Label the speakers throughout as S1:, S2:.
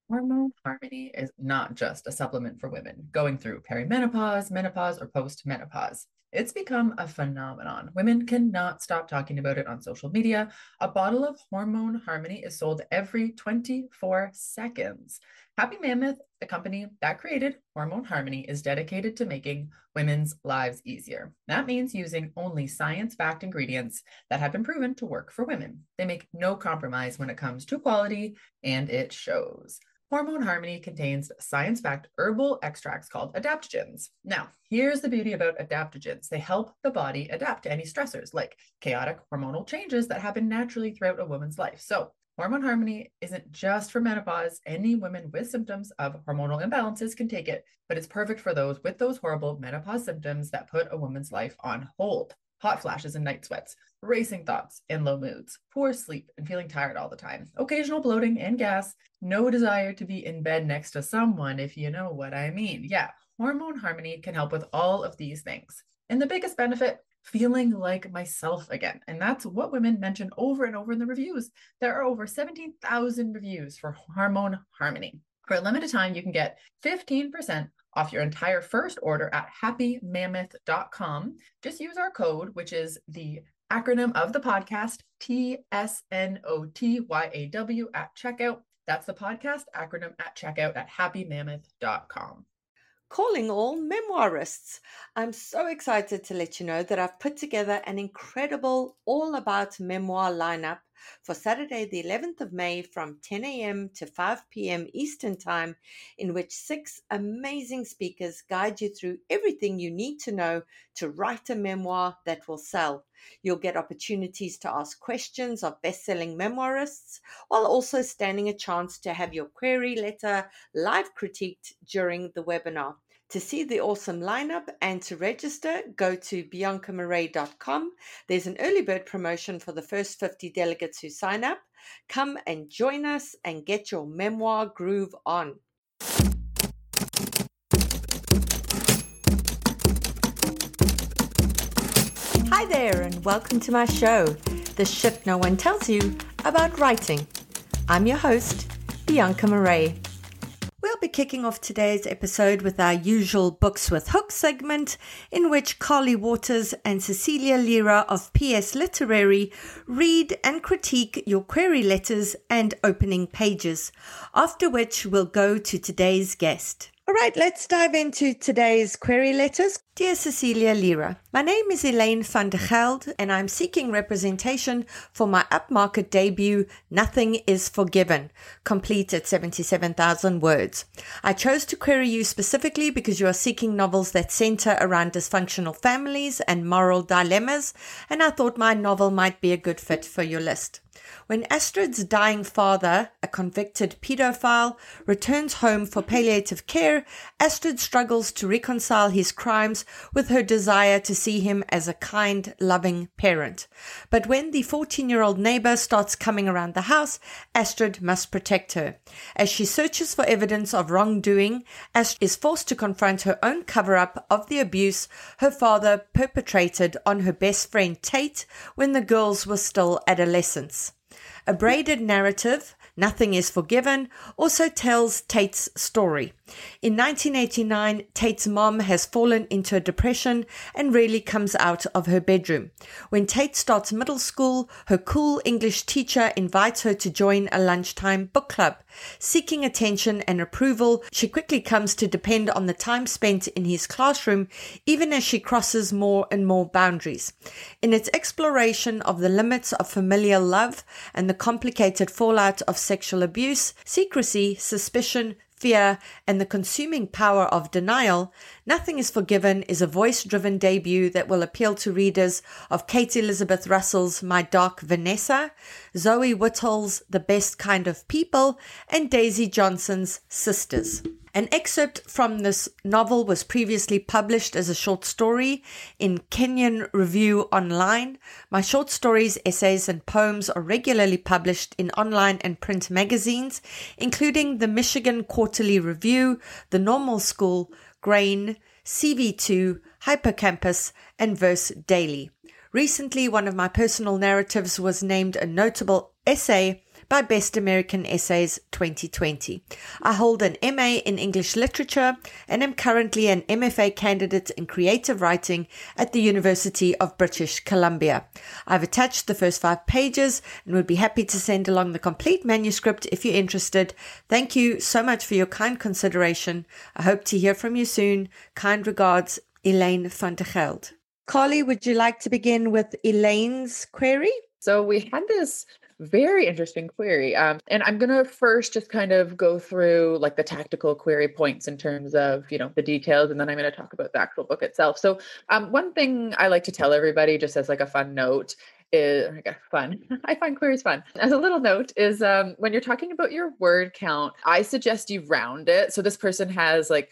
S1: Hormone Harmony is not just a supplement for women going through perimenopause, menopause, or postmenopause. It's become a phenomenon. Women cannot stop talking about it on social media. A bottle of Hormone Harmony is sold every 24 seconds. Happy Mammoth, the company that created Hormone Harmony, is dedicated to making women's lives easier. That means using only science backed ingredients that have been proven to work for women. They make no compromise when it comes to quality, and it shows. Hormone Harmony contains science backed herbal extracts called adaptogens. Now, here's the beauty about adaptogens they help the body adapt to any stressors like chaotic hormonal changes that happen naturally throughout a woman's life. So, Hormone Harmony isn't just for menopause. Any women with symptoms of hormonal imbalances can take it, but it's perfect for those with those horrible menopause symptoms that put a woman's life on hold. Hot flashes and night sweats, racing thoughts and low moods, poor sleep and feeling tired all the time, occasional bloating and gas, no desire to be in bed next to someone, if you know what I mean. Yeah, Hormone Harmony can help with all of these things. And the biggest benefit, feeling like myself again. And that's what women mention over and over in the reviews. There are over 17,000 reviews for Hormone Harmony. For a limited time, you can get 15% off your entire first order at happymammoth.com. Just use our code, which is the acronym of the podcast, TSNOTYAW at checkout. That's the podcast acronym at checkout at happymammoth.com.
S2: Calling all memoirists. I'm so excited to let you know that I've put together an incredible all about memoir lineup for Saturday, the 11th of May from 10 a.m. to 5 p.m. Eastern Time, in which 6 amazing speakers guide you through everything you need to know to write a memoir that will sell. You'll get opportunities to ask questions of best-selling memoirists, while also standing a chance to have your query letter live critiqued during the webinar. To see the awesome lineup and to register, go to biancamarais.com. There's an early bird promotion for the first 50 delegates who sign up. Come and join us and get your memoir groove on. Hi there, and welcome to my show, The Shit No One Tells You About Writing. I'm your host, Bianca Marais. We'll be kicking off today's episode with our usual Books with Hook segment, in which Carly Waters and Cecilia Lira of PS Literary read and critique your query letters and opening pages, after which we'll go to today's guest. All right, let's dive into today's query letters. Dear Cecilia Lira, my name is Elaine van der Geld and I'm seeking representation for my upmarket debut, Nothing is Forgiven, complete at 77,000 words. I chose to query you specifically because you are seeking novels that center around dysfunctional families and moral dilemmas, and I thought my novel might be a good fit for your list. When Astrid's dying father, a convicted pedophile, returns home for palliative care, Astrid struggles to reconcile his crimes with her desire to see him as a kind, loving parent. But when the 14-year-old neighbor starts coming around the house, Astrid must protect her. As she searches for evidence of wrongdoing, Astrid is forced to confront her own cover-up of the abuse her father perpetrated on her best friend Tate when the girls were still adolescents. A braided narrative, Nothing is Forgiven, also tells Tate's story. In 1989, Tate's mom has fallen into a depression and rarely comes out of her bedroom. When Tate starts middle school, her cool English teacher invites her to join a lunchtime book club. Seeking attention and approval, she quickly comes to depend on the time spent in his classroom, even as she crosses more and more boundaries. In its exploration of the limits of familial love and the complicated fallout of sexual abuse, secrecy, suspicion, fear, and the consuming power of denial, Nothing is Forgiven is a voice-driven debut that will appeal to readers of Kate Elizabeth Russell's My Dark Vanessa, Zoe Whittle's The Best Kind of People, and Daisy Johnson's Sisters. An excerpt from this novel was previously published as a short story in Kenyon Review Online. My short stories, essays, and poems are regularly published in online and print magazines, including the Michigan Quarterly Review, the Normal School, Grain, CV2, Hypercampus, and Verse Daily. Recently, one of my personal narratives was named a notable essay by Best American Essays 2020. I hold an MA in English Literature and am currently an MFA candidate in creative writing at the University of British Columbia. I've attached the first 5 pages and would be happy to send along the complete manuscript if you're interested. Thank you so much for your kind consideration. I hope to hear from you soon. Kind regards, Elaine van der Geld. Carly, would you like to begin with Elaine's query?
S1: So we had this very interesting query. And I'm going to first just kind of go through like the tactical query points in terms of, the details, and then I'm going to talk about the actual book itself. So one thing I like to tell everybody just as like a fun note is, fun. I find queries fun. As a little note is when you're talking about your word count, I suggest you round it. So this person has like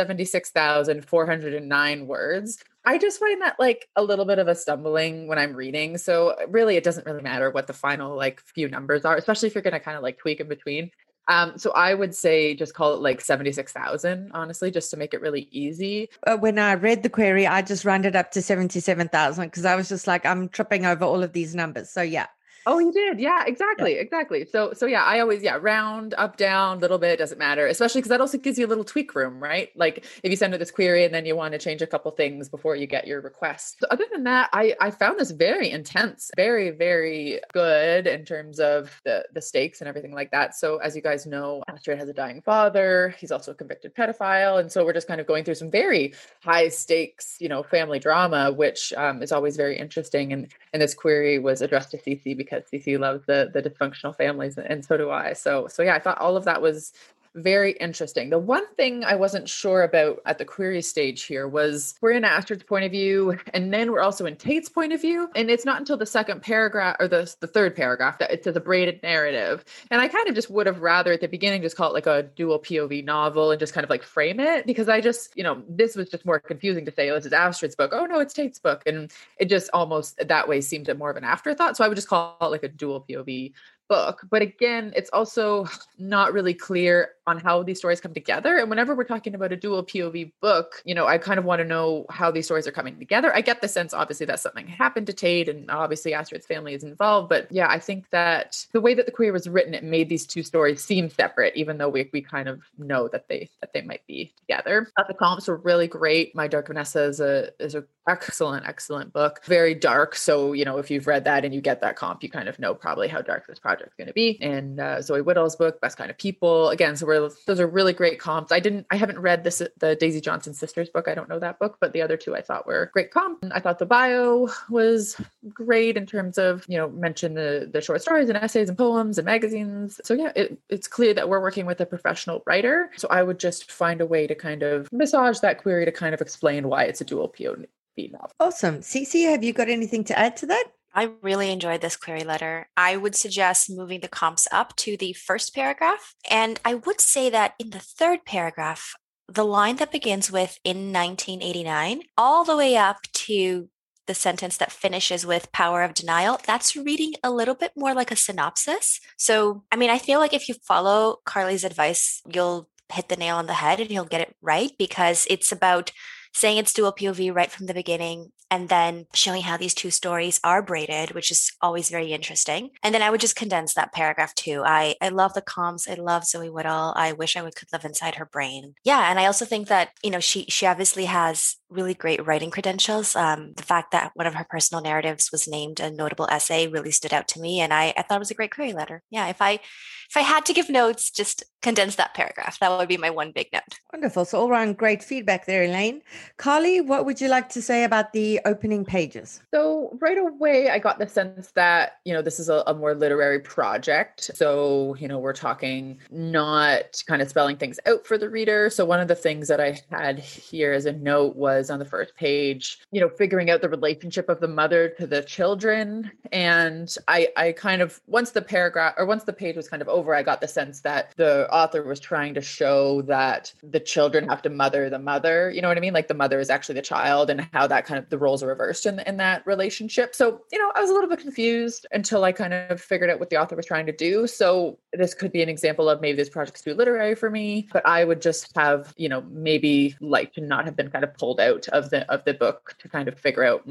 S1: 76,409 words. I just find that like a little bit of a stumbling when I'm reading. So really, it doesn't really matter what the final like few numbers are, especially if you're going to kind of like tweak in between. So I would say just call it like 76,000, honestly, just to make it really easy.
S2: When I read the query, I just rounded up to 77,000 because I was just like, I'm tripping over all of these numbers. So yeah.
S1: Oh, you did. Yeah, exactly. So yeah, I always, round up, down, little bit, doesn't matter, especially because that also gives you a little tweak room, right? Like if you send her this query and then you want to change a couple things before you get your request. So other than that, I found this very intense, very, very good in terms of the stakes and everything like that. So as you guys know, Astrid has a dying father. He's also a convicted pedophile. And so we're just kind of going through some very high stakes, family drama, which is always very interesting. And this query was addressed to Cece because Cece loves the dysfunctional families, and so do I. So yeah, I thought all of that was very interesting. The one thing I wasn't sure about at the query stage here was we're in Astrid's point of view, and then we're also in Tate's point of view. And it's not until the second paragraph or the third paragraph that it says a braided narrative. And I kind of just would have rather at the beginning just call it like a dual POV novel and just kind of like frame it, because I just, this was just more confusing to say, oh, this is Astrid's book. Oh no, it's Tate's book. And it just almost that way seemed more of an afterthought. So I would just call it like a dual POV book. But again, it's also not really clear on how these stories come together. And whenever we're talking about a dual POV book, I kind of want to know how these stories are coming together. I get the sense, obviously, that something happened to Tate, and obviously Astrid's family is involved. But yeah, I think that the way that the query was written, it made these two stories seem separate, even though we kind of know that they might be together. The comps were really great. My Dark Vanessa is a excellent book. Very dark. So, if you've read that and you get that comp, you kind of know probably how dark this project's going to be. And Zoe Whittall's book, Best Kind of People. Again, so those are really great comps. I haven't read the Daisy Johnson sisters book. I don't know that book, but the other two I thought were great comp. I thought the bio was great in terms of, mention the short stories and essays and poems and magazines. So yeah, it's clear that we're working with a professional writer. So I would just find a way to kind of massage that query to kind of explain why it's a dual POV novel.
S2: Awesome. Cece, have you got anything to add to that?
S3: I really enjoyed this query letter. I would suggest moving the comps up to the first paragraph. And I would say that in the third paragraph, the line that begins with "in 1989" all the way up to the sentence that finishes with "power of denial," that's reading a little bit more like a synopsis. So, I feel like if you follow Carly's advice, you'll hit the nail on the head and you'll get it right, because it's about saying it's dual POV right from the beginning, and then showing how these two stories are braided, which is always very interesting. And then I would just condense that paragraph too. I love the comps. I love Zoe Whittall. I wish I could live inside her brain. Yeah. And I also think that, she obviously has really great writing credentials. The fact that one of her personal narratives was named a notable essay really stood out to me. And I thought it was a great query letter. Yeah. If I had to give notes, just condense that paragraph. That would be my one big note.
S2: Wonderful. So all around great feedback there, Elaine. Carly, what would you like to say about the opening pages?
S1: So right away, I got the sense that, this is a more literary project. So, we're talking not kind of spelling things out for the reader. So one of the things that I had here as a note was on the first page, figuring out the relationship of the mother to the children. And I kind of, once the page was kind of over, I got the sense that the author was trying to show that the children have to mother the mother. You know what I mean? Like the mother is actually the child, and how that kind of the roles are reversed in that relationship. So, I was a little bit confused until I kind of figured out what the author was trying to do. So this could be an example of maybe this project's too literary for me, but I would just have, maybe like to not have been kind of pulled out of the book to kind of figure out and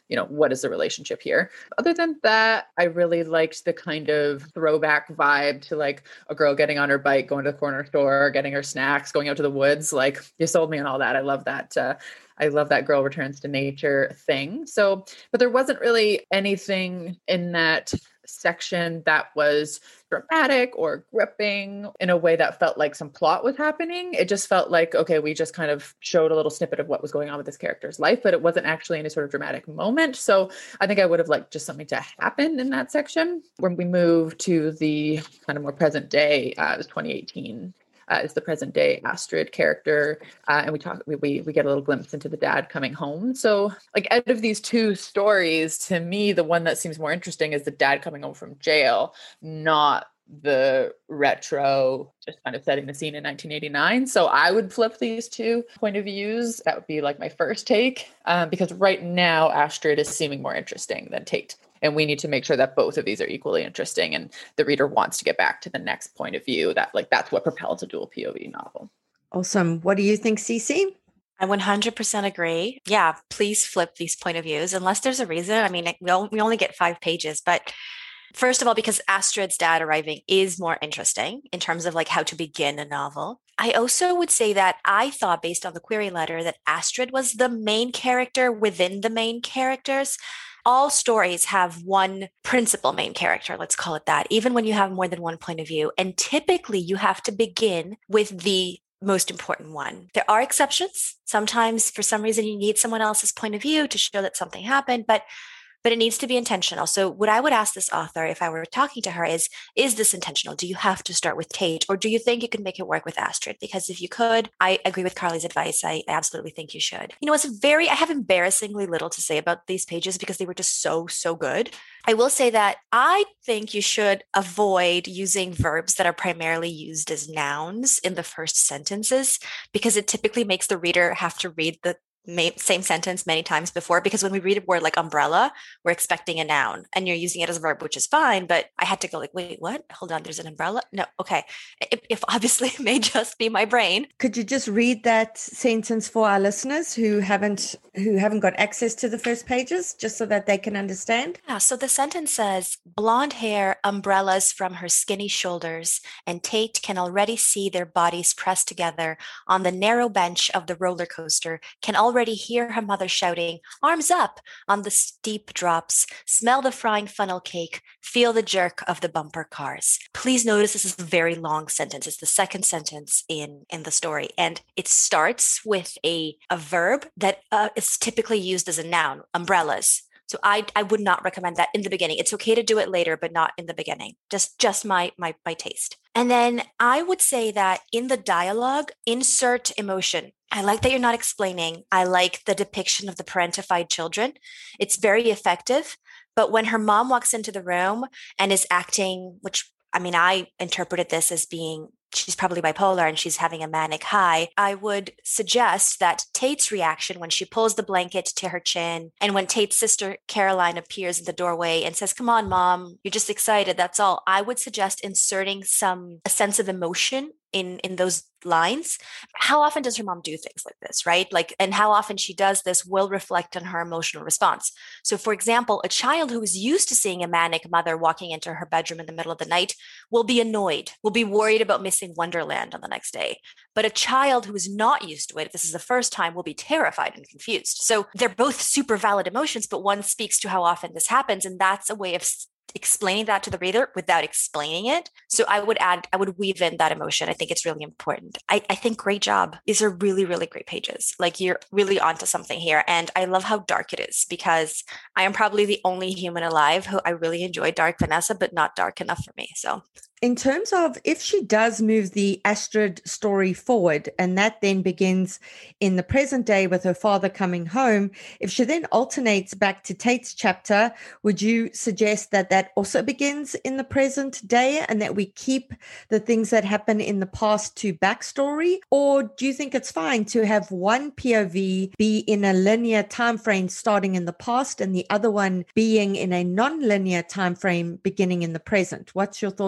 S1: what is the relationship here? Other than that, I really liked the kind of throwback vibe to like a girl getting on her bike, going to the corner store, getting her snacks, going out to the woods. Like, you sold me on all that. I love that. I love that girl returns to nature thing. So, but there wasn't really anything in that section that was dramatic or gripping in a way that felt like some plot was happening. It just felt like, okay, we just kind of showed a little snippet of what was going on with this character's life, but it wasn't actually any sort of dramatic moment. So I think I would have liked just something to happen in that section. When we move to the kind of more present day, it was 2018. Is the present day Astrid character. And we get a little glimpse into the dad coming home. So like out of these two stories, to me, the one that seems more interesting is the dad coming home from jail, not the retro, just kind of setting the scene in 1989. So I would flip these two point of views. That would be like my first take, because right now Astrid is seeming more interesting than Tate. And we need to make sure that both of these are equally interesting and the reader wants to get back to the next point of view. That's what propels a dual POV novel.
S2: Awesome. What do you think, Cece?
S3: I 100% agree. Yeah, please flip these point of views unless there's a reason. I mean, we only get 5 pages, but first of all, because Astrid's dad arriving is more interesting in terms of like how to begin a novel. I also would say that I thought, based on the query letter, that Astrid was the main character within the main characters. All stories have one principal main character, let's call it that, even when you have more than one point of view. And typically you have to begin with the most important one. There are exceptions. Sometimes for some reason you need someone else's point of view to show that something happened, but it needs to be intentional. So what I would ask this author if I were talking to her is this intentional? Do you have to start with Tate, or do you think you can make it work with Astrid? Because if you could, I agree with Carly's advice. I absolutely think you should. I have embarrassingly little to say about these pages because they were just so good. I will say that I think you should avoid using verbs that are primarily used as nouns in the first sentences, because it typically makes the reader have to read the same sentence many times before, because when we read a word like umbrella, we're expecting a noun and you're using it as a verb, which is fine. But I had to go like, wait, what? Hold on, there's an umbrella? No, okay. If obviously it may just be my brain.
S2: Could you just read that sentence for our listeners who haven't got access to the first pages, just so that they can understand?
S3: Yeah, so the sentence says, blonde hair, umbrellas from her skinny shoulders, and Tate can already see their bodies pressed together on the narrow bench of the roller coaster, can already hear her mother shouting, arms up, on the steep drops, smell the frying funnel cake, feel the jerk of the bumper cars. Please notice this is a very long sentence. It's the second sentence in the story. And it starts with a verb that is typically used as a noun, umbrellas. So I would not recommend that in the beginning. It's okay to do it later, but not in the beginning. Just my taste. And then I would say that in the dialogue, insert emotion. I like that you're not explaining. I like the depiction of the parentified children. It's very effective. But when her mom walks into the room and is acting, which I interpreted this as being, she's probably bipolar and she's having a manic high. I would suggest that Tate's reaction when she pulls the blanket to her chin, and when Tate's sister Caroline appears in the doorway and says, come on, Mom, you're just excited, that's all. I would suggest inserting a sense of emotion in those lines. How often does her mom do things like this, right? And how often she does this will reflect on her emotional response. So for example, a child who is used to seeing a manic mother walking into her bedroom in the middle of the night will be annoyed, will be worried about missing Wonderland on the next day. But a child who is not used to it, if this is the first time, will be terrified and confused. So they're both super valid emotions, but one speaks to how often this happens. And that's a way of explaining that to the reader without explaining it. So I would weave in that emotion. I think it's really important. I think great job. These are really, really great pages. Like, you're really onto something here. And I love how dark it is, because I am probably the only human alive who I really enjoy dark Vanessa, but not dark enough for me. So
S2: in terms of if she does move the Astrid story forward, and that then begins in the present day with her father coming home, if she then alternates back to Tate's chapter, would you suggest that that also begins in the present day and that we keep the things that happen in the past to backstory? Or do you think it's fine to have one POV be in a linear time frame starting in the past and the other one being in a non-linear time frame beginning in the present? What's your thoughts on that?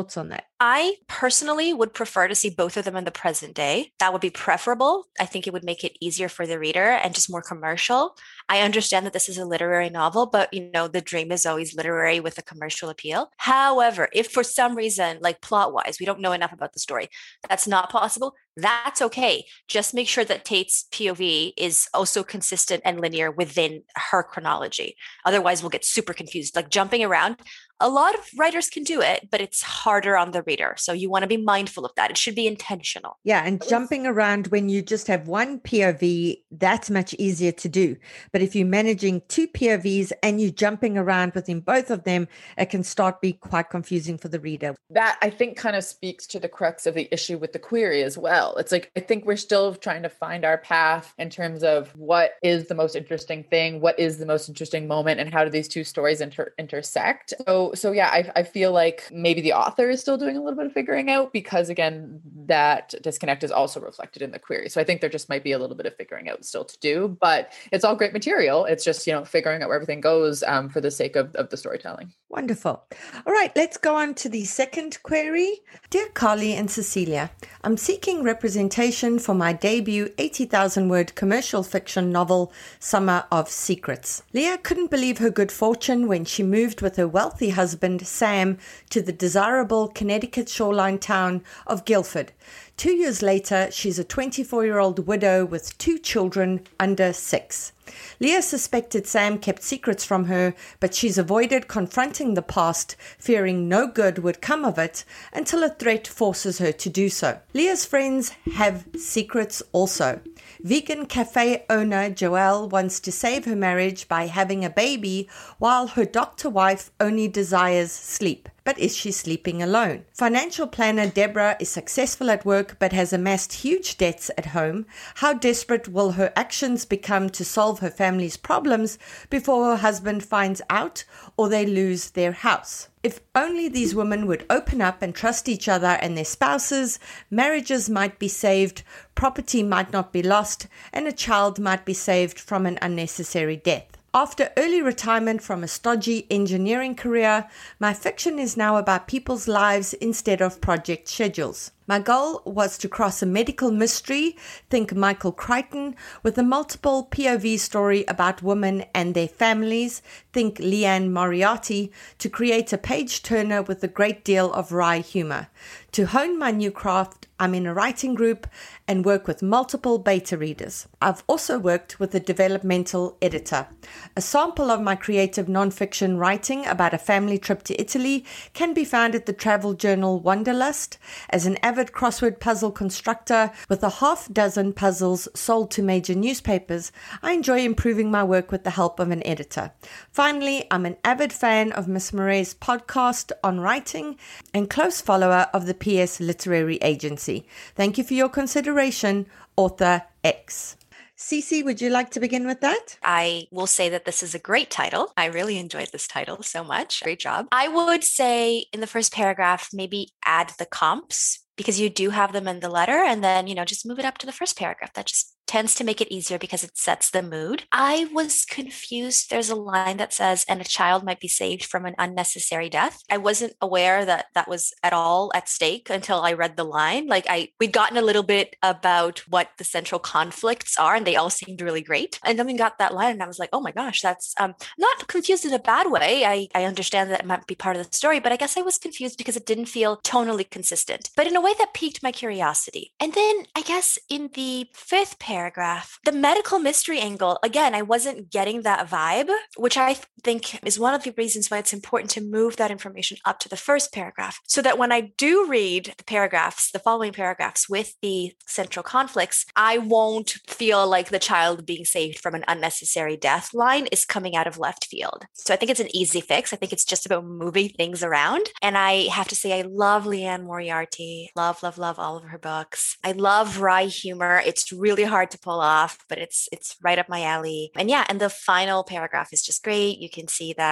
S3: I personally would prefer to see both of them in the present day. That would be preferable. I think it would make it easier for the reader and just more commercial. I understand that this is a literary novel, but the dream is always literary with a commercial appeal. However, if for some reason, like plot wise, we don't know enough about the story, that's not possible, that's okay. Just make sure that Tate's POV is also consistent and linear within her chronology. Otherwise, we'll get super confused, like jumping around. A lot of writers can do it, but it's harder on the reader. So you want to be mindful of that. It should be intentional.
S2: Yeah. And jumping around when you just have one POV, that's much easier to do. But if you're managing two POVs and you're jumping around within both of them, it can start be quite confusing for the reader.
S1: That I think kind of speaks to the crux of the issue with the query as well. It's like, I think we're still trying to find our path in terms of what is the most interesting thing, what is the most interesting moment, and how do these two stories intersect. So yeah, I feel like maybe the author is still doing a little bit of figuring out, because again, that disconnect is also reflected in the query. So I think there just might be a little bit of figuring out still to do, but it's all great material. It's just, figuring out where everything goes for the sake of the storytelling.
S2: Wonderful. All right, let's go on to the second query. Dear Carly and Cecilia, I'm seeking representation for my debut 80,000 word commercial fiction novel, Summer of Secrets. Leah couldn't believe her good fortune when she moved with her wealthy husband, Sam, to the desirable Connecticut shoreline town of Guilford. 2 years later, she's a 24-year-old widow with 2 children under 6. Leah suspected Sam kept secrets from her, but she's avoided confronting the past, fearing no good would come of it until a threat forces her to do so. Leah's friends have secrets also. Vegan cafe owner Joelle wants to save her marriage by having a baby, while her doctor wife only desires sleep. But is she sleeping alone? Financial planner Deborah is successful at work but has amassed huge debts at home. How desperate will her actions become to solve her family's problems before her husband finds out or they lose their house? If only these women would open up and trust each other and their spouses, marriages might be saved, property might not be lost, and a child might be saved from an unnecessary death. After early retirement from a stodgy engineering career, my fiction is now about people's lives instead of project schedules. My goal was to cross a medical mystery, think Michael Crichton, with a multiple POV story about women and their families, think Leanne Moriarty, to create a page-turner with a great deal of wry humor. To hone my new craft, I'm in a writing group and work with multiple beta readers. I've also worked with a developmental editor. A sample of my creative nonfiction writing about a family trip to Italy can be found at the travel journal Wanderlust. As an avid crossword puzzle constructor with a half dozen puzzles sold to major newspapers, I enjoy improving my work with the help of an editor. Finally, I'm an avid fan of Miss Murray's podcast on writing and close follower of the PS Literary Agency. Thank you for your consideration, Author X. Cece, would you like to begin with that?
S3: I will say that this is a great title. I really enjoyed this title so much. Great job. I would say in the first paragraph, maybe add the comps, because you do have them in the letter, and then, just move it up to the first paragraph. That just tends to make it easier because it sets the mood. I was confused. There's a line that says, and a child might be saved from an unnecessary death. I wasn't aware that that was at all at stake until I read the line. We'd gotten a little bit about what the central conflicts are, and they all seemed really great. And then we got that line and I was like, oh my gosh, that's not confused in a bad way. I understand that it might be part of the story, but I guess I was confused because it didn't feel tonally consistent, but in a way that piqued my curiosity. And then I guess in the fifth paragraph, the medical mystery angle, again, I wasn't getting that vibe, which I think is one of the reasons why it's important to move that information up to the first paragraph, so that when I do read the following paragraphs with the central conflicts, I won't feel like the child being saved from an unnecessary death line is coming out of left field. So I think it's an easy fix. I think it's just about moving things around. And I have to say, I love Leanne Moriarty. Love all of her books. I love wry humor. It's really hard to pull off, but it's right up my alley. And yeah, and the final paragraph is just great. You can see that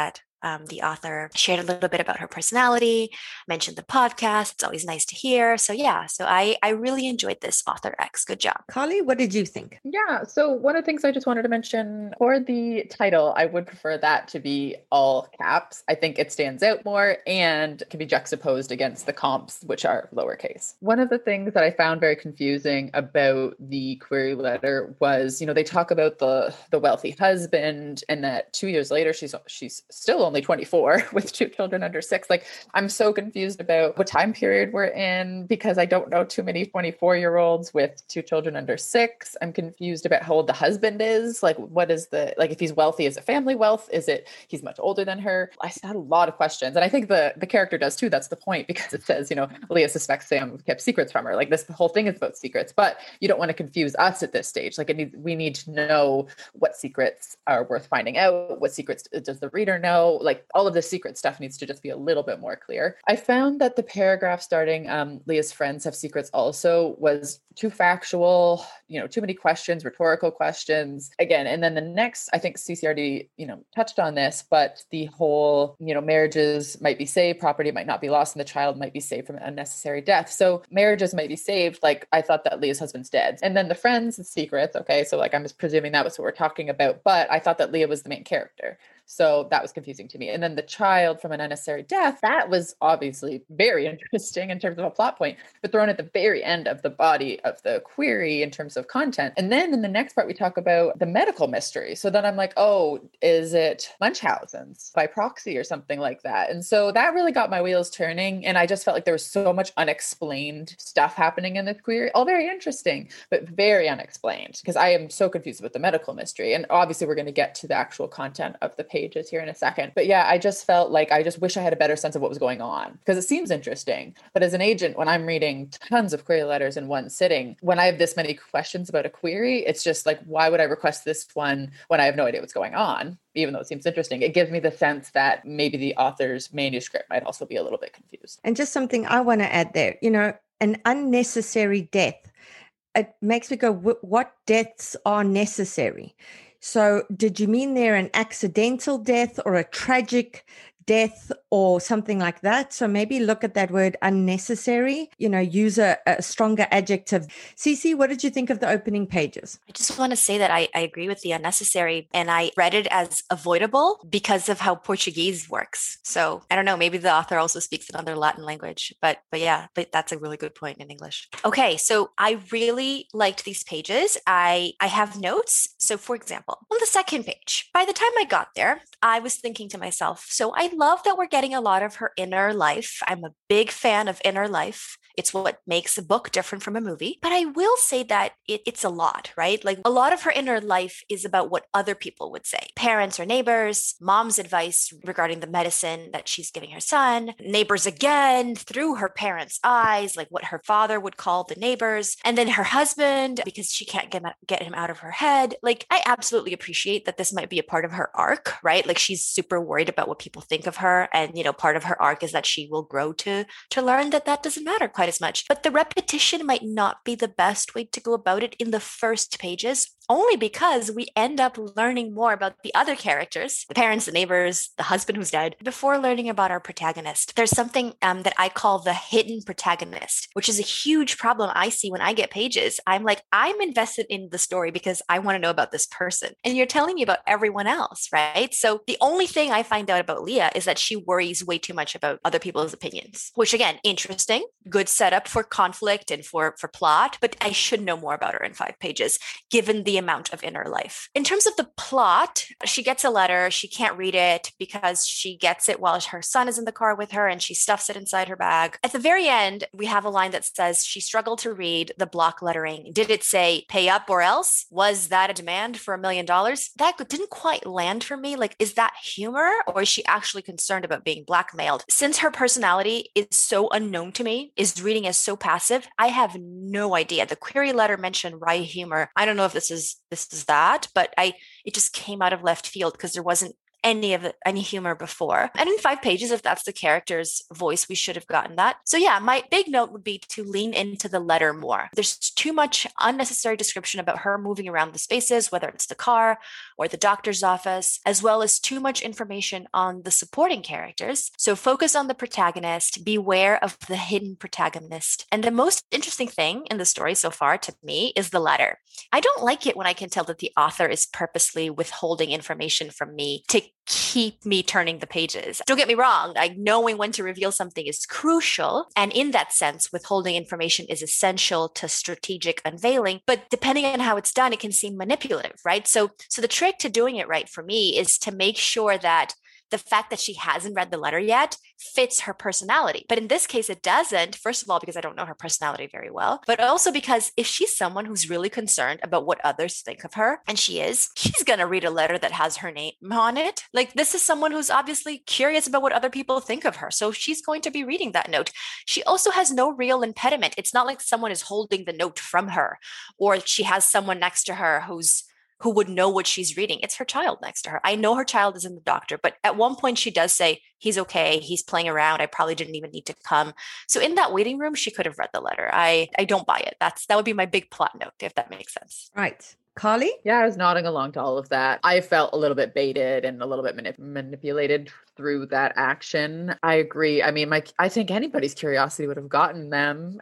S3: the author shared a little bit about her personality, mentioned the podcast. It's always nice to hear. So yeah, so I really enjoyed this Author X. Good job.
S2: Carly, what did you think?
S1: Yeah. So one of the things I just wanted to mention for the title, I would prefer that to be all caps. I think it stands out more and can be juxtaposed against the comps, which are lowercase. One of the things that I found very confusing about the query letter was, they talk about the wealthy husband and that 2 years later, she's still only 24 with 2 children under 6. Like, I'm so confused about what time period we're in because I don't know too many 24-year-olds with 2 children under 6. I'm confused about how old the husband is. Like, what is if he's wealthy, is it family wealth? Is it he's much older than her? I had a lot of questions. And I think the character does too. That's the point, because it says, Leah suspects Sam kept secrets from her. Like, this whole thing is about secrets, but you don't want to confuse us at this stage. Like, we need to know what secrets are worth finding out. What secrets does the reader know? Like, all of the secret stuff needs to just be a little bit more clear. I found that the paragraph starting Leah's friends have secrets also was too factual, too many questions, rhetorical questions again. And then the next, I think CCRD, touched on this, but the whole, marriages might be saved, property might not be lost, and the child might be saved from unnecessary death. So marriages might be saved. Like, I thought that Leah's husband's dead. And then the friends and secrets. Okay. So like, I'm just presuming that was what we're talking about, but I thought that Leah was the main character. So that was confusing to me. And then the child from an unnecessary death, that was obviously very interesting in terms of a plot point, but thrown at the very end of the body of the query in terms of content. And then in the next part, we talk about the medical mystery. So then I'm like, oh, is it Munchausen's by proxy or something like that? And so that really got my wheels turning. And I just felt like there was so much unexplained stuff happening in this query, all very interesting, but very unexplained, because I am so confused with the medical mystery. And obviously we're going to get to the actual content of the pages here in a second. But yeah, I just felt like I just wish I had a better sense of what was going on, because it seems interesting. But as an agent, when I'm reading tons of query letters in one sitting, when I have this many questions about a query, it's just like, why would I request this one when I have no idea what's going on? Even though it seems interesting, it gives me the sense that maybe the author's manuscript might also be a little bit confused.
S2: And just something I want to add there, an unnecessary death. It makes me go, what deaths are necessary? So did you mean there an accidental death or a tragic death or something like that? So maybe look at that word unnecessary, use a stronger adjective. Cece, what did you think of the opening pages?
S3: I just want to say that I agree with the unnecessary, and I read it as avoidable because of how Portuguese works. So I don't know, maybe the author also speaks another Latin language, but that's a really good point in English. Okay, so I really liked these pages. I have notes. So for example, on the second page, by the time I got there, I was thinking to myself, so I love that we're getting a lot of her inner life. I'm a big fan of inner life. It's what makes a book different from a movie. But I will say that it's a lot, right? Like, a lot of her inner life is about what other people would say. Parents or neighbors, mom's advice regarding the medicine that she's giving her son, neighbors again through her parents' eyes, like what her father would call the neighbors, and then her husband because she can't get him out of her head. Like, I absolutely appreciate that this might be a part of her arc, right? Like, she's super worried about what people think of her. And, part of her arc is that she will grow to learn that doesn't matter quite as much. But the repetition might not be the best way to go about it in the first pages, only because we end up learning more about the other characters, the parents, the neighbors, the husband who's dead, before learning about our protagonist. There's something that I call the hidden protagonist, which is a huge problem I see when I get pages. I'm like, I'm invested in the story because I want to know about this person. And you're telling me about everyone else, right? So the only thing I find out about Leah is that she worries way too much about other people's opinions, which again, interesting, good setup for conflict and for plot, but I should know more about her in 5 pages, given the amount of inner life. In terms of the plot, she gets a letter. She can't read it because she gets it while her son is in the car with her and she stuffs it inside her bag. At the very end, we have a line that says she struggled to read the block lettering. Did it say pay up or else? Was that a demand for $1 million? That didn't quite land for me. Like, is that humor or is she actually concerned about being blackmailed? Since her personality is so unknown to me, is reading as so passive, I have no idea. The query letter mentioned wry humor. I don't know if this is that, but it just came out of left field because there wasn't any humor before. And in 5 pages, if that's the character's voice, we should have gotten that. So yeah, my big note would be to lean into the letter more. There's too much unnecessary description about her moving around the spaces, whether it's the car or the doctor's office, as well as too much information on the supporting characters. So focus on the protagonist, beware of the hidden protagonist. And the most interesting thing in the story so far to me is the letter. I don't like it when I can tell that the author is purposely withholding information from me to keep me turning the pages. Don't get me wrong, like knowing when to reveal something is crucial. And in that sense, withholding information is essential to strategic unveiling. But depending on how it's done, it can seem manipulative, right? So the trick to doing it right for me is to make sure that the fact that she hasn't read the letter yet fits her personality. But in this case, it doesn't. First of all, because I don't know her personality very well, but also because if she's someone who's really concerned about what others think of her, and she's going to read a letter that has her name on it. Like, this is someone who's obviously curious about what other people think of her. So she's going to be reading that note. She also has no real impediment. It's not like someone is holding the note from her, or she has someone next to her who would know what she's reading. It's her child next to her. I know her child is in the doctor, but at one point she does say, he's okay, he's playing around, I probably didn't even need to come. So in that waiting room, she could have read the letter. I don't buy it. That would be my big plot note, if that makes sense.
S2: Right. Carly?
S1: Yeah, I was nodding along to all of that. I felt a little bit baited and a little bit manipulated through that action. I agree. I mean, I think anybody's curiosity would have gotten them.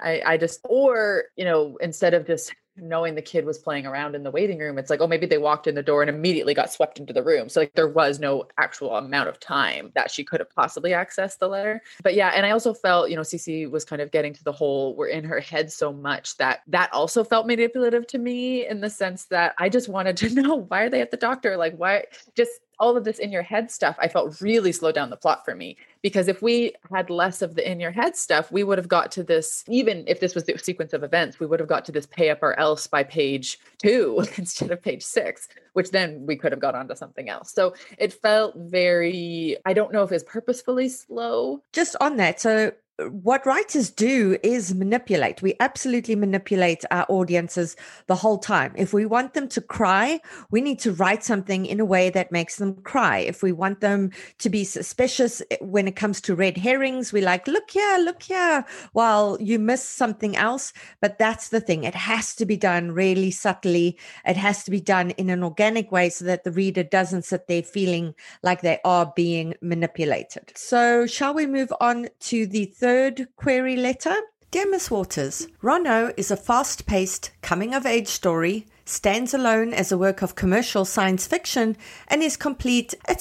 S1: Instead of just knowing the kid was playing around in the waiting room, it's like, oh, maybe they walked in the door and immediately got swept into the room. So like there was no actual amount of time that she could have possibly accessed the letter. But yeah, and I also felt, Cece was kind of getting to the whole, we're in her head so much that also felt manipulative to me, in the sense that I just wanted to know, why are they at the doctor? Like, why just all of this in your head stuff, I felt really slowed down the plot for me. Because if we had less of the in your head stuff, we would have got to this, even if this was the sequence of events, we would have got to this pay up or else by page 2 instead of page 6, which then we could have got onto something else. So it felt very, I don't know if it's purposefully slow.
S2: Just on that. So what writers do is manipulate. We absolutely manipulate our audiences the whole time. If we want them to cry, we need to write something in a way that makes them cry. If we want them to be suspicious when it comes to red herrings, we like, look here, while you miss something else. But that's the thing. It has to be done really subtly. It has to be done in an organic way so that the reader doesn't sit there feeling like they are being manipulated. So shall we move on to the third query letter? Dear Miss Waters, Ronno is a fast-paced, coming-of-age story, stands alone as a work of commercial science fiction, and is complete at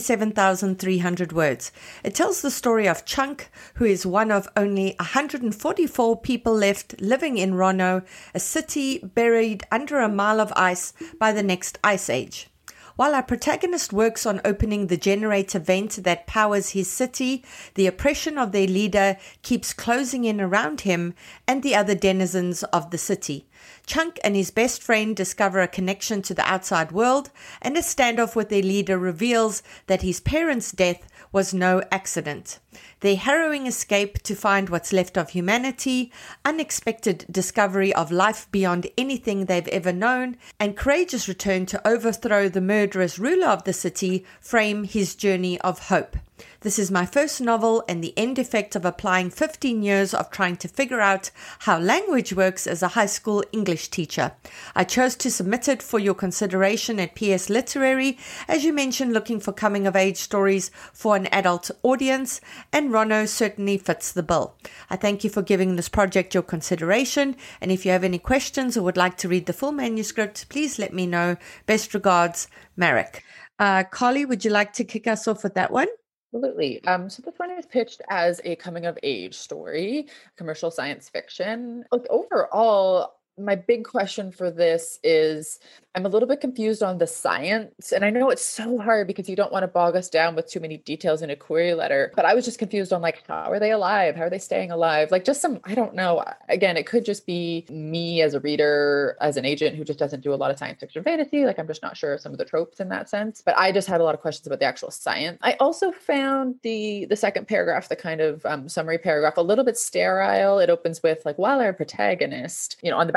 S2: 77,300 words. It tells the story of Chunk, who is one of only 144 people left living in Ronno, a city buried under a mile of ice by the next ice age. While our protagonist works on opening the generator vent that powers his city, the oppression of their leader keeps closing in around him and the other denizens of the city. Chunk and his best friend discover a connection to the outside world, and a standoff with their leader reveals that his parents' death was no accident. Their harrowing escape to find what's left of humanity, unexpected discovery of life beyond anything they've ever known, and courageous return to overthrow the murderous ruler of the city frame his journey of hope. This is my first novel and the end effect of applying 15 years of trying to figure out how language works as a high school English teacher. I chose to submit it for your consideration at PS Literary, as you mentioned looking for coming-of-age stories for an adult audience, and Ronno certainly fits the bill. I thank you for giving this project your consideration, and if you have any questions or would like to read the full manuscript, please let me know. Best regards, Marek. Carly, would you like to kick us off with that one?
S1: Absolutely. So this one is pitched as a coming of age story, commercial science fiction. Like, overall, my big question for this is, I'm a little bit confused on the science. And I know it's so hard because you don't want to bog us down with too many details in a query letter, but I was just confused on, like, how are they alive? How are they staying alive? Like, just some, I don't know. Again, it could just be me as a reader, as an agent who just doesn't do a lot of science fiction fantasy. Like, I'm just not sure of some of the tropes in that sense, but I just had a lot of questions about the actual science. I also found the second paragraph, the kind of summary paragraph, a little bit sterile. It opens with, like, while our protagonist, on the back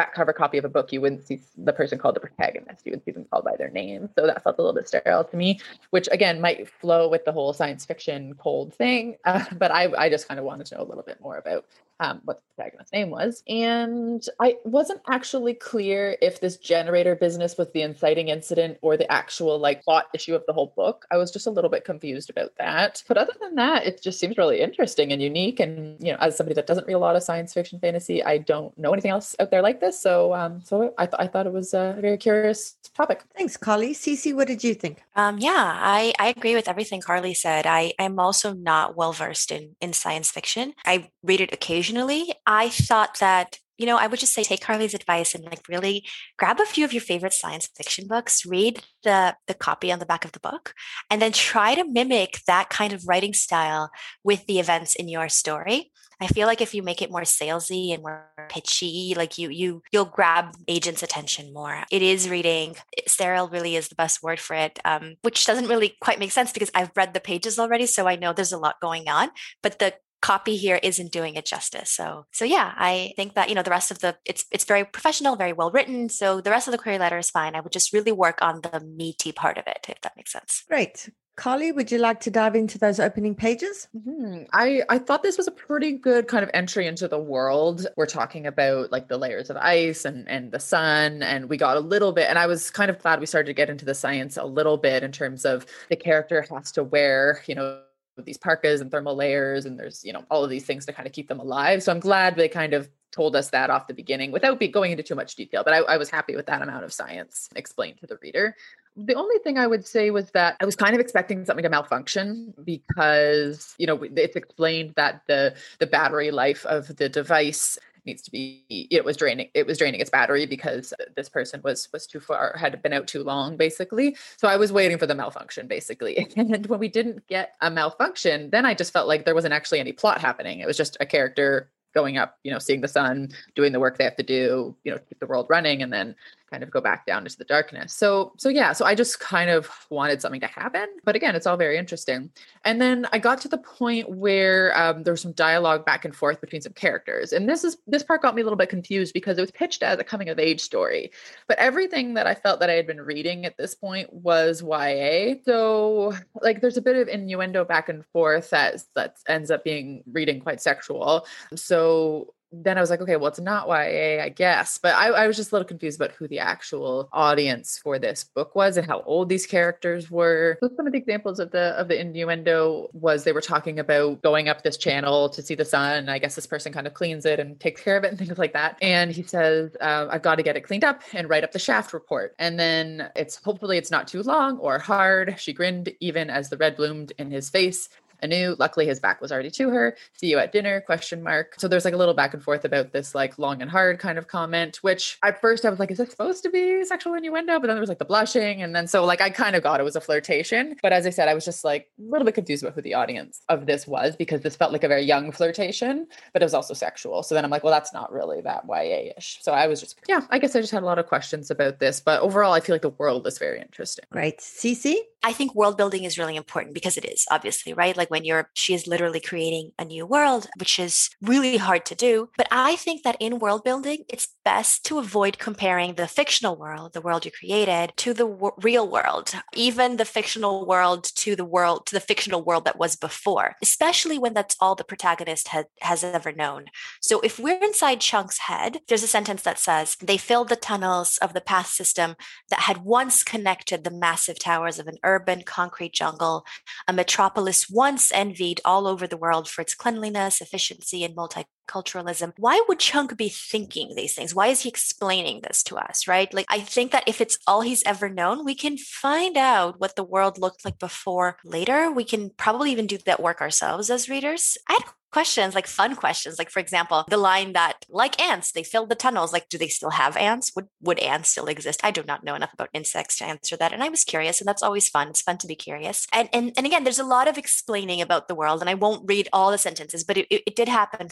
S1: back cover copy of a book, you wouldn't see the person called the protagonist. You would see them called by their name. So that felt a little bit sterile to me, which again might flow with the whole science fiction cold thing. But I just kind of wanted to know a little bit more about what the protagonist's name was. And I wasn't actually clear if this generator business was the inciting incident or the actual like plot issue of the whole book. I was just a little bit confused about that. But other than that, it just seems really interesting and unique. And, you know, as somebody that doesn't read a lot of science fiction fantasy, I don't know anything else out there like this. So I thought it was a very curious topic.
S2: Thanks, Carly. Cece, what did you think?
S3: I agree with everything Carly said. I'm also not well versed in science fiction. I read it occasionally. I thought that, you know, I would just say take Carly's advice and like really grab a few of your favorite science fiction books, read the copy on the back of the book, and then try to mimic that kind of writing style with the events in your story. I feel like if you make it more salesy and more pitchy, like you'll grab agents' attention more. It is reading. Sterile really is the best word for it, which doesn't really quite make sense because I've read the pages already, so I know there's a lot going on. But the copy here isn't doing it justice. So yeah, I think that, you know, the rest of it's very professional, very well written. So the rest of the query letter is fine. I would just really work on the meaty part of it, if that makes sense.
S2: Great. Carly, would you like to dive into those opening pages?
S1: Mm-hmm. I thought this was a pretty good kind of entry into the world. We're talking about like the layers of ice and the sun, and we got a little bit, and I was kind of glad we started to get into the science a little bit in terms of the character has to wear, you know, these parkas and thermal layers, and there's, you know, all of these things to kind of keep them alive. So I'm glad they kind of told us that off the beginning without going into too much detail, but I was happy with that amount of science explained to the reader. The only thing I would say was that I was kind of expecting something to malfunction because, you know, it's explained that the battery life of the device needs to be, it was draining its battery because this person was too far, had been out too long, basically. So I was waiting for the malfunction, basically. And when we didn't get a malfunction, then I just felt like there wasn't actually any plot happening. It was just a character going up, you know, seeing the sun, doing the work they have to do, you know, keep the world running, and then kind of go back down into the darkness. So I just kind of wanted something to happen. But again, it's all very interesting. And then I got to the point where there was some dialogue back and forth between some characters. And this part got me a little bit confused because it was pitched as a coming of age story. But everything that I felt that I had been reading at this point was YA. So like there's a bit of innuendo back and forth that ends up being reading quite sexual. So then I was like, okay, well, it's not YA, I guess. But I was just a little confused about who the actual audience for this book was and how old these characters were. So some of the examples of the innuendo was they were talking about going up this channel to see the sun. I guess this person kind of cleans it and takes care of it and things like that. And he says, I've got to get it cleaned up and write up the shaft report. And then hopefully it's not too long or hard. She grinned even as the red bloomed in his face anew. Luckily, his back was already to her. See you at dinner, ? So there's like a little back and forth about this like long and hard kind of comment, which at first I was like, is this supposed to be sexual innuendo? But then there was like the blushing. And then so like I kind of got it was a flirtation. But as I said, I was just like a little bit confused about who the audience of this was because this felt like a very young flirtation, but it was also sexual. So then I'm like, well, that's not really that YA-ish. So I was just, yeah, I guess I just had a lot of questions about this. But overall, I feel like the world is very interesting.
S2: Great. Cece?
S3: I think world building is really important because it is, obviously, right? Like when she is literally creating a new world, which is really hard to do. But I think that in world building, it's best to avoid comparing the fictional world, the world you created, to the real world, even the fictional world to the fictional world that was before, especially when that's all the protagonist has ever known. So if we're inside Chunk's head, there's a sentence that says, they filled the tunnels of the path system that had once connected the massive towers of an urban concrete jungle, a metropolis once envied all over the world for its cleanliness, efficiency, and multiculturalism. Why would Chunk be thinking these things? Why is he explaining this to us, right? Like, I think that if it's all he's ever known, we can find out what the world looked like before later. We can probably even do that work ourselves as readers. I had questions, like fun questions. Like, for example, the line that, like ants, they filled the tunnels. Like, do they still have ants? Would ants still exist? I do not know enough about insects to answer that. And I was curious, and that's always fun. It's fun to be curious. And again, there's a lot of explaining about the world, and I won't read all the sentences, but it did happen throughout.